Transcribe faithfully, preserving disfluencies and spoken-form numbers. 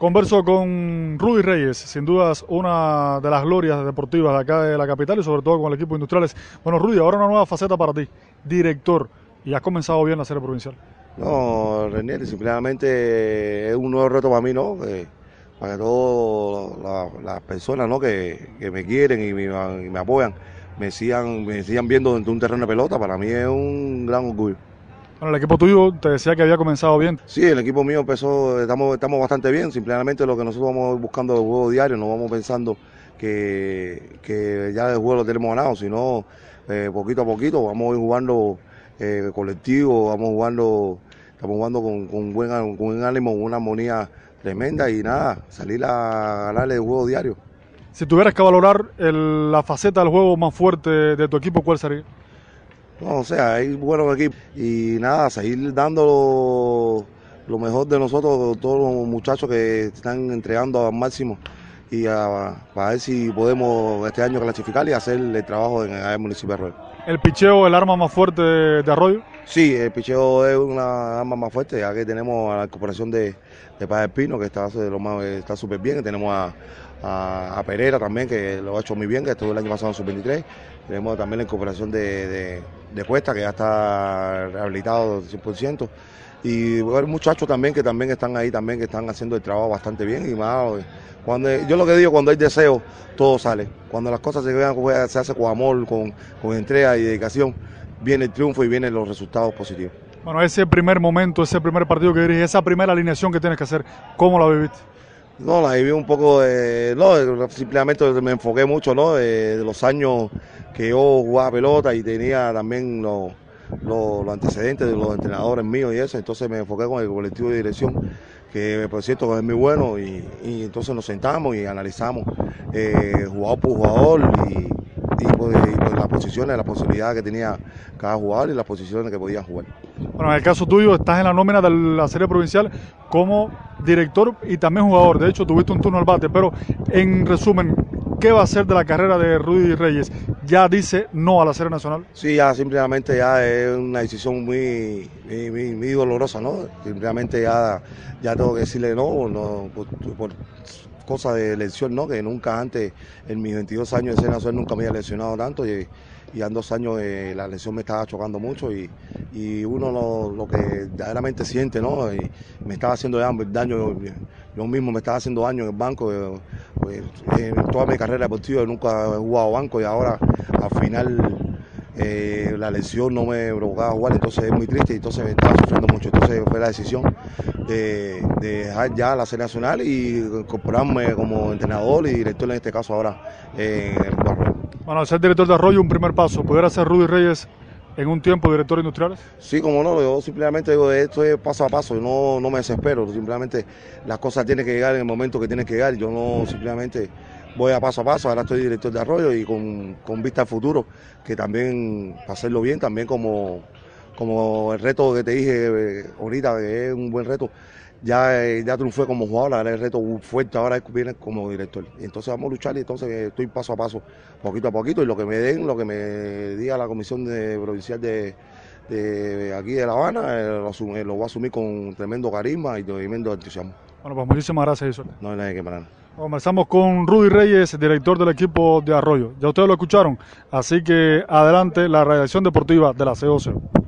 Converso con Rudy Reyes, sin dudas una de las glorias deportivas de acá de la capital y sobre todo con el equipo Industriales. Bueno, Rudy, ahora una nueva faceta para ti, director, y has comenzado bien la serie provincial. No, René, simplemente es un nuevo reto para mí, ¿no? Que, para todas las la, personas, ¿no? que, que me quieren y me, y me apoyan, me sigan, me sigan viendo dentro de un terreno de pelota, para mí es un gran orgullo. Bueno, el equipo tuyo te decía que había comenzado bien. Sí, el equipo mío empezó, estamos, estamos bastante bien, simplemente lo que nosotros vamos buscando de juego diario, no vamos pensando que, que ya el juego lo tenemos ganado, sino eh, poquito a poquito vamos a ir jugando eh, colectivo, vamos jugando, estamos jugando con, con, buen, con buen ánimo, con una armonía tremenda y nada, salir a ganarle el juego diario. Si tuvieras que valorar el, la faceta del juego más fuerte de tu equipo, ¿cuál sería? No, o sea, hay buenos equipos y nada, seguir dando lo, lo mejor de nosotros, todos los muchachos que están entregando al máximo y a, para ver si podemos este año clasificar y hacer el trabajo en el municipio de Arroyo. ¿El picheo el arma más fuerte de Arroyo? Sí, el picheo es una arma más fuerte, ya que tenemos a la incorporación de, de Padre Pino, que está de lo más está súper bien, tenemos a, a, a Pereira también, que lo ha hecho muy bien, que estuvo el año pasado en sub veintitrés. Tenemos también la incorporación de, de, de Cuesta, que ya está rehabilitado cien por ciento. Y bueno, muchachos también que también están ahí, también que están haciendo el trabajo bastante bien. Y más, cuando, yo lo que digo, cuando hay deseo, todo sale. Cuando las cosas se, vean, se hace con amor, con, con entrega y dedicación, viene el triunfo y vienen los resultados positivos. Bueno, ese primer momento, ese primer partido que diriges, esa primera alineación que tienes que hacer, ¿cómo la viviste? No, la viví un poco, de, no, simplemente me enfoqué mucho, ¿no? De, de los años que yo jugaba pelota y tenía también los, los, los antecedentes de los entrenadores míos y eso, entonces me enfoqué con el colectivo de dirección, que por cierto es muy bueno, y, y entonces nos sentamos y analizamos eh, jugador por jugador y, y, pues, y pues las posiciones, las posibilidades que tenía cada jugador y las posiciones que podían jugar. Bueno, en el caso tuyo, estás en la nómina de la serie provincial como director y también jugador. De hecho, tuviste un turno al bate, pero en resumen, ¿qué va a ser de la carrera de Rudy Reyes? ¿Ya dice no a la serie nacional? Sí, ya simplemente ya es una decisión muy, muy, muy, muy dolorosa, ¿no? Simplemente ya, ya tengo que decirle no, no por, por cosa de lesión, ¿no? Que nunca antes, en mis veintidós años de serie nacional, nunca me había lesionado tanto. Y, y en dos años eh, la lesión me estaba chocando mucho y, y uno lo, lo que verdaderamente siente, ¿no? Y me estaba haciendo daño, yo, yo mismo me estaba haciendo daño en el banco. Eh, pues, en toda mi carrera deportiva yo nunca he jugado banco y ahora al final eh, la lesión no me provocaba jugar, entonces es muy triste y entonces me estaba sufriendo mucho. Entonces fue la decisión de, de dejar ya la serie nacional y incorporarme como entrenador y director en este caso ahora eh, en el Barrio. Bueno, al ser director de Arroyo, un primer paso, ¿pudiera ser Rudy Reyes en un tiempo director industrial? Sí, como no, yo simplemente digo, esto es paso a paso, no, no me desespero, simplemente las cosas tienen que llegar en el momento que tienen que llegar, yo no simplemente voy a paso a paso, ahora estoy director de Arroyo y con, con vista al futuro, que también, para hacerlo bien, también como, como el reto que te dije eh, ahorita, que es un buen reto, ya, eh, ya triunfé como jugador, ahora el reto fuerte ahora viene como director. Y entonces vamos a luchar y entonces estoy paso a paso, poquito a poquito, y lo que me den, lo que me diga la comisión de, provincial de, de aquí de La Habana, eh, lo, asum, eh, lo voy a asumir con tremendo carisma y tremendo entusiasmo. Bueno, pues muchísimas gracias, Isol. No hay nada que parar. Conversamos con Rudy Reyes, director del equipo de Arroyo. Ya ustedes lo escucharon, así que adelante la redacción deportiva de la C O C.